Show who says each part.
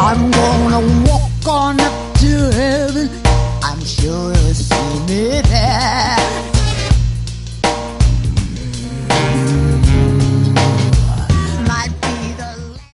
Speaker 1: I'm gonna walk on up to heaven. I'm sure